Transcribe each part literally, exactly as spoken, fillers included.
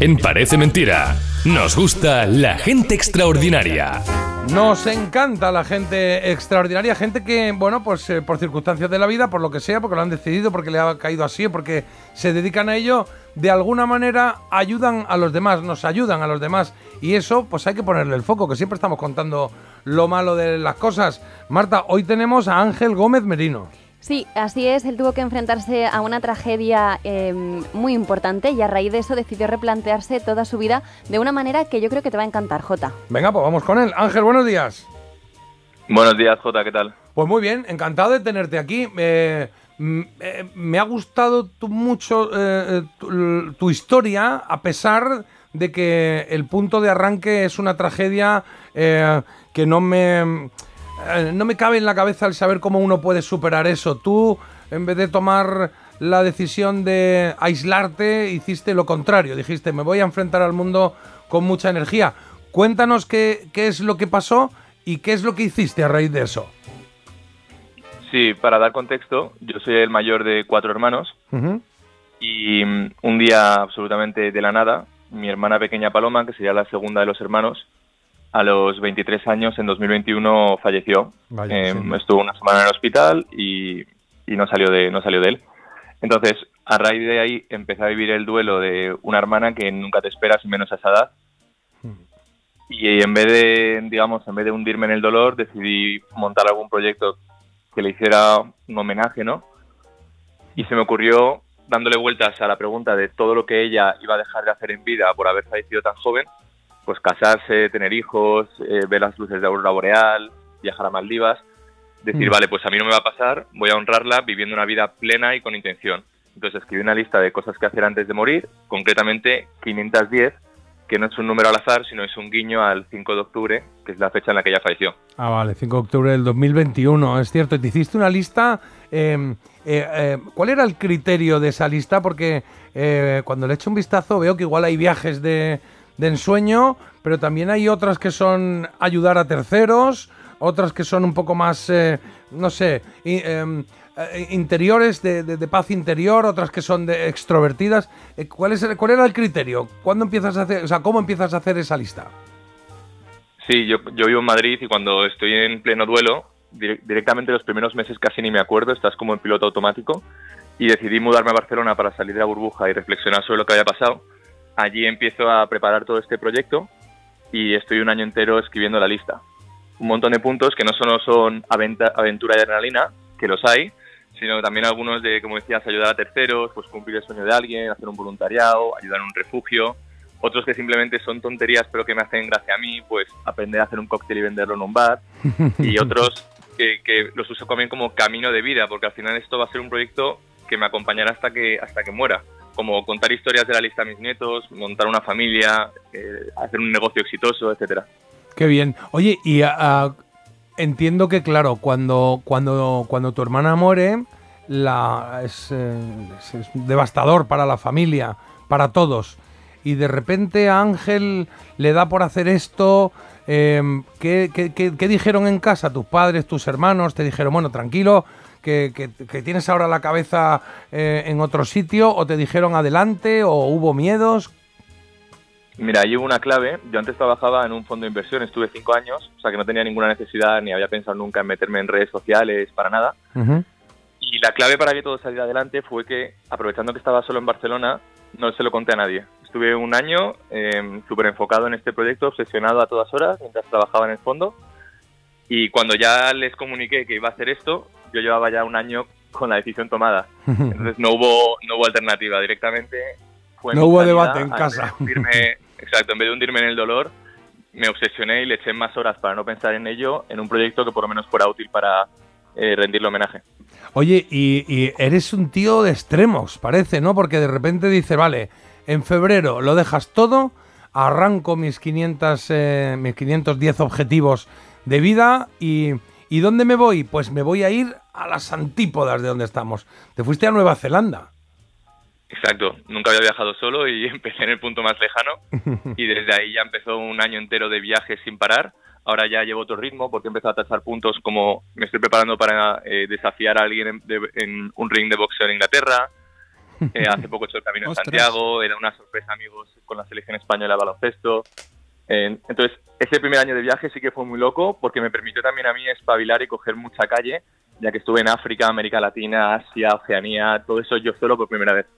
En Parece Mentira, nos gusta la gente extraordinaria. Nos encanta la gente extraordinaria, gente que, bueno, pues eh, por circunstancias de la vida, por lo que sea, porque lo han decidido, porque le ha caído así, porque se dedican a ello, de alguna manera ayudan a los demás, nos ayudan a los demás. Y eso, pues hay que ponerle el foco, que siempre estamos contando lo malo de las cosas. Marta, hoy tenemos a Ángel Gómez Merino. Sí, así es, él tuvo que enfrentarse a una tragedia eh, muy importante y a raíz de eso decidió replantearse toda su vida de una manera que yo creo que te va a encantar, Jota. Venga, pues vamos con él. Ángel, buenos días. Buenos días, Jota, ¿qué tal? Pues muy bien, encantado de tenerte aquí. Eh, eh, me ha gustado tu, mucho eh, tu, tu historia, a pesar de que el punto de arranque es una tragedia eh, que no me... No me cabe en la cabeza el saber cómo uno puede superar eso. Tú, en vez de tomar la decisión de aislarte, hiciste lo contrario. Dijiste, me voy a enfrentar al mundo con mucha energía. Cuéntanos qué, qué es lo que pasó y qué es lo que hiciste a raíz de eso. Sí, para dar contexto, yo soy el mayor de cuatro hermanos. Uh-huh. Y un día, absolutamente de la nada, mi hermana pequeña Paloma, que sería la segunda de los hermanos, a los veintitrés años, en dos mil veintiuno, falleció. Vaya, eh, sí. Estuvo una semana en el hospital y, y no salió de no salió de él. Entonces, a raíz de ahí, empecé a vivir el duelo de una hermana que nunca te esperas, y menos a esa edad. Hmm. Y en vez de, digamos, en vez de hundirme en el dolor, decidí montar algún proyecto que le hiciera un homenaje, ¿no? Y se me ocurrió, dándole vueltas a la pregunta de todo lo que ella iba a dejar de hacer en vida por haber fallecido tan joven, pues casarse, tener hijos, eh, ver las luces de aurora boreal, viajar a Maldivas, decir, mm. vale, pues a mí no me va a pasar, voy a honrarla viviendo una vida plena y con intención. Entonces escribí una lista de cosas que hacer antes de morir, concretamente quinientas diez, que no es un número al azar, sino es un guiño al cinco de octubre, que es la fecha en la que ella falleció. Ah, vale, cinco de octubre del dos mil veintiuno, es cierto. Te hiciste una lista, eh, eh, eh, ¿cuál era el criterio de esa lista? Porque eh, cuando le echo un vistazo veo que igual hay viajes de... de ensueño, pero también hay otras que son ayudar a terceros, otras que son un poco más, eh, no sé, eh, eh, interiores, de, de, de paz interior, otras que son de extrovertidas. Eh, ¿cuál es el, cuál era el criterio? ¿Cuándo empiezas a hacer, o sea, cómo empiezas a hacer esa lista? Sí, yo, yo vivo en Madrid y cuando estoy en pleno duelo, dire- directamente los primeros meses casi ni me acuerdo, estás como en piloto automático, y decidí mudarme a Barcelona para salir de la burbuja y reflexionar sobre lo que había pasado. Allí empiezo a preparar todo este proyecto y estoy un año entero escribiendo la lista. Un montón de puntos que no solo son aventa, aventura y adrenalina, que los hay, sino también algunos de, como decías, ayudar a terceros, pues cumplir el sueño de alguien, hacer un voluntariado, ayudar en un refugio. Otros que simplemente son tonterías pero que me hacen gracia a mí, pues aprender a hacer un cóctel y venderlo en un bar. Y otros que, que los uso también como camino de vida, porque al final esto va a ser un proyecto que me acompañará hasta que, hasta que muera. Como contar historias de la lista a mis nietos, montar una familia, eh, hacer un negocio exitoso, etcétera. Qué bien. Oye, y uh, entiendo que, claro, cuando, cuando, cuando tu hermana muere, la, es, eh, es, es devastador para la familia, para todos. Y de repente a Ángel le da por hacer esto. Eh, ¿qué, qué, qué, ¿Qué dijeron en casa tus padres, tus hermanos? Te dijeron, bueno, tranquilo, Que, que, que tienes ahora la cabeza eh, en otro sitio, o te dijeron adelante, o hubo miedos? Mira, ahí hubo una clave. Yo antes trabajaba en un fondo de inversión, estuve cinco años, o sea que no tenía ninguna necesidad ni había pensado nunca en meterme en redes sociales, para nada. Uh-huh. Y la clave para que todo saliera adelante fue que, aprovechando que estaba solo en Barcelona, no se lo conté a nadie. Estuve un año eh, súper enfocado en este proyecto, obsesionado a todas horas, mientras trabajaba en el fondo. Y cuando ya les comuniqué que iba a hacer esto, yo llevaba ya un año con la decisión tomada. Entonces no hubo no hubo alternativa. Directamente fue no hubo debate en casa. De hundirme, exacto, en vez de hundirme en el dolor, me obsesioné y le eché más horas para no pensar en ello, en un proyecto que por lo menos fuera útil para eh, rendirle homenaje. Oye, y, y eres un tío de extremos, parece, ¿no? Porque de repente dices, vale, en febrero lo dejas todo, arranco mis, quinientos, eh, mis quinientos diez objetivos de vida y... ¿Y dónde me voy? Pues me voy a ir a las antípodas de donde estamos. Te fuiste a Nueva Zelanda. Exacto. Nunca había viajado solo y empecé en el punto más lejano. Y desde ahí ya empezó un año entero de viajes sin parar. Ahora ya llevo otro ritmo porque he empezado a tachar puntos como me estoy preparando para eh, desafiar a alguien en, de, en un ring de boxeo en Inglaterra. Eh, hace poco he hecho el Camino de Ostras. Santiago, era una sorpresa, amigos, con la selección española de baloncesto. Eh, entonces, ese primer año de viaje sí que fue muy loco porque me permitió también a mí espabilar y coger mucha calle, ya que estuve en África, América Latina, Asia, Oceanía, todo eso yo solo por primera vez.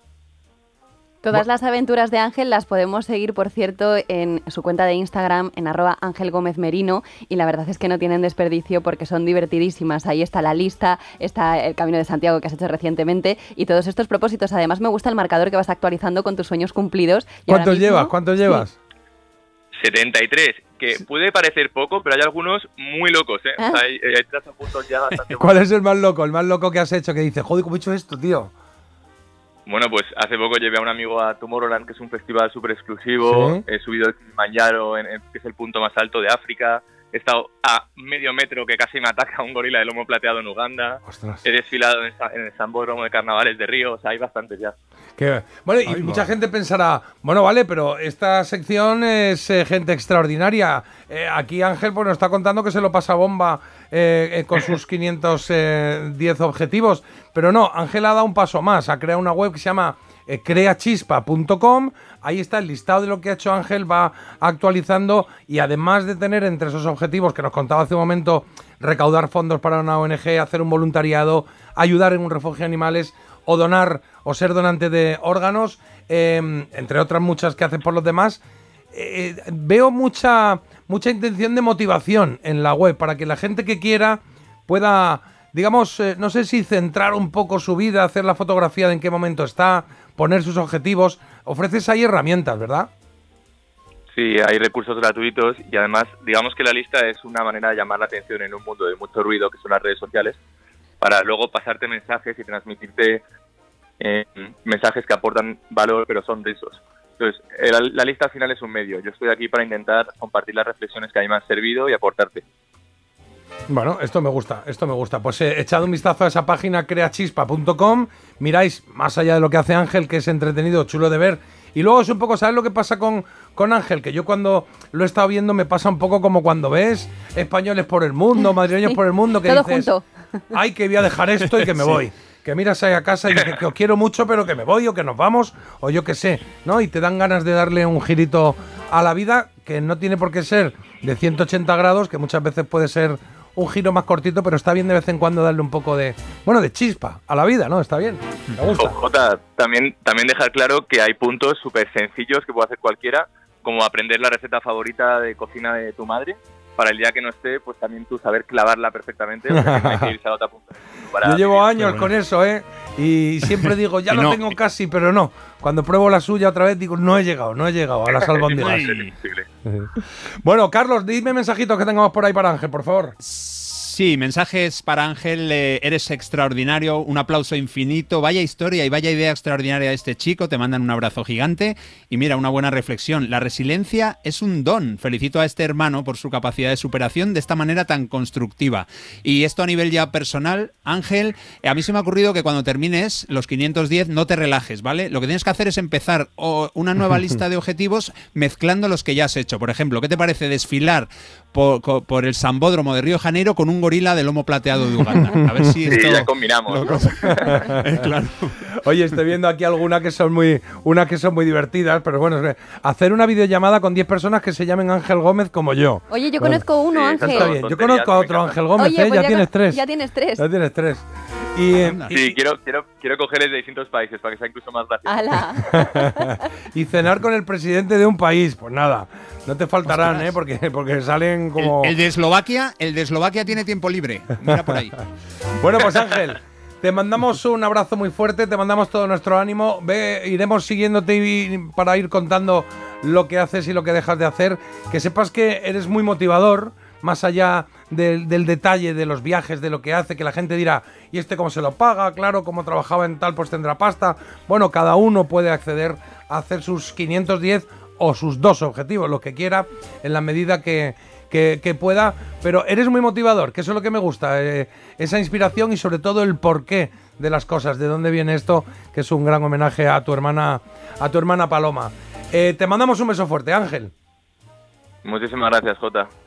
Todas las aventuras de Ángel las podemos seguir, por cierto, en su cuenta de Instagram, en arroba Ángel Gómez Merino, y la verdad es que no tienen desperdicio porque son divertidísimas. Ahí está la lista, está el Camino de Santiago que has hecho recientemente y todos estos propósitos. Además me gusta el marcador que vas actualizando con tus sueños cumplidos. Y ahora ¿Cuántos mismo- llevas? ¿Cuántos Sí. llevas? setenta y tres, que puede parecer poco, pero hay algunos muy locos, ¿eh? Ah. O sea, hay, hay tres puntos ya bastante ¿Cuál es el más loco? El más loco que has hecho que dices, joder, ¿cómo he hecho esto, tío? Bueno, pues hace poco llevé a un amigo a Tomorrowland, que es un festival súper exclusivo. Sí. He subido el Kilimanjaro, en, en- que es el punto más alto de África. He estado a medio metro que casi me ataca un gorila de lomo plateado en Uganda. Ostras. He desfilado en, el Sa- en el Sambódromo de Carnavales de Río. O sea, hay bastantes ya. Que- bueno, y Ay, mucha va. gente pensará, bueno, vale, pero esta sección es eh, gente extraordinaria. Eh, aquí Ángel pues, nos está contando que se lo pasa bomba eh, eh, con sus quinientos diez objetivos. Pero no, Ángel ha dado un paso más. Ha creado una web que se llama eh, crea chispa punto com. Ahí está el listado de lo que ha hecho Ángel, va actualizando y además de tener entre esos objetivos que nos contaba hace un momento, recaudar fondos para una O N G, hacer un voluntariado, ayudar en un refugio de animales o donar o ser donante de órganos, eh, entre otras muchas que hacen por los demás, eh, veo mucha, mucha intención de motivación en la web para que la gente que quiera pueda, digamos, eh, no sé si centrar un poco su vida, hacer la fotografía de en qué momento está, poner sus objetivos. Ofreces ahí herramientas, ¿verdad? Sí, hay recursos gratuitos y además, digamos que la lista es una manera de llamar la atención en un mundo de mucho ruido, que son las redes sociales, para luego pasarte mensajes y transmitirte eh, mensajes que aportan valor, pero son risos. Entonces, eh, la, la lista al final es un medio. Yo estoy aquí para intentar compartir las reflexiones que a mí me han servido y aportarte. Bueno, esto me gusta, esto me gusta. Pues eh, echad un vistazo a esa página crea chispa punto com, miráis más allá de lo que hace Ángel, que es entretenido, chulo de ver. Y luego es un poco, ¿sabes lo que pasa con, con Ángel? Que yo cuando lo he estado viendo me pasa un poco como cuando ves españoles por el mundo, madrileños Sí, por el mundo, que todo dices, junto. ay, que voy a dejar esto y que me voy. Que miras ahí a casa y dices que os quiero mucho, pero que me voy o que nos vamos, o yo qué sé, ¿no? Y te dan ganas de darle un girito a la vida que no tiene por qué ser de ciento ochenta grados, que muchas veces puede ser un giro más cortito, pero está bien de vez en cuando darle un poco de, bueno, de chispa a la vida, ¿no? Está bien, me gusta. Jota, también, también dejar claro que hay puntos súper sencillos que puede hacer cualquiera, como aprender la receta favorita de cocina de tu madre, para el día que no esté, pues también tú saber clavarla perfectamente, porque no hay que irse a la otra punta del mundo para Yo llevo vivir. años bueno. con eso, ¿eh? Y siempre digo, ya Y lo no. tengo casi, pero no. Cuando pruebo la suya otra vez, digo, no he llegado, no he llegado a las albóndigas. Es imposible. Bueno, Carlos, dime mensajitos que tengamos por ahí para Ángel, por favor. Sí, mensajes para Ángel, eh, eres extraordinario, un aplauso infinito, vaya historia y vaya idea extraordinaria de este chico, te mandan un abrazo gigante y mira, una buena reflexión, la resiliencia es un don, felicito a este hermano por su capacidad de superación de esta manera tan constructiva. Y esto a nivel ya personal, Ángel, eh, a mí se me ha ocurrido que cuando termines los quinientos diez no te relajes, ¿vale? Lo que tienes que hacer es empezar o, una nueva lista de objetivos mezclando los que ya has hecho. Por ejemplo, ¿qué te parece desfilar por, por el Sambódromo de Río de Janeiro con un gorila de lomo plateado de Uganda? A ver si Sí, esto... ya combinamos. ¿no? Eh, claro. Oye, estoy viendo aquí algunas que son muy, unas que son muy divertidas, pero bueno, es que hacer una videollamada con diez personas que se llamen Ángel Gómez como yo. Oye, yo Bueno, conozco uno, sí, Ángel. Está bien, yo Tonterías, conozco a me otro encanta. Ángel Gómez, Oye, ¿eh? pues Ya tienes tres. Ya tienes tres. Ya tienes tres. Y, eh, Anda. Sí, quiero, quiero, quiero cogerles de distintos países para que sea incluso más gracioso. Ala. y cenar con el presidente de un país, pues nada, no te faltarán, Ostras. ¿eh? Porque, porque salen El, como... el de Eslovaquia, el de Eslovaquia tiene tiempo libre. Mira por ahí. Bueno, pues Ángel, te mandamos un abrazo muy fuerte, te mandamos todo nuestro ánimo. Ve, iremos siguiéndote y- para ir contando lo que haces y lo que dejas de hacer. Que sepas que eres muy motivador, más allá del, del detalle de los viajes, de lo que hace, que la gente dirá, ¿y este cómo se lo paga? Claro, como trabajaba en tal, pues tendrá pasta. Bueno, cada uno puede acceder a hacer sus quinientos diez o sus dos objetivos, lo que quiera, en la medida que, que, que pueda, pero eres muy motivador, que eso es lo que me gusta, eh, esa inspiración y sobre todo el porqué de las cosas, de dónde viene esto, que es un gran homenaje a tu hermana, a tu hermana Paloma. Eh, te mandamos un beso fuerte, Ángel. Muchísimas gracias, Jota.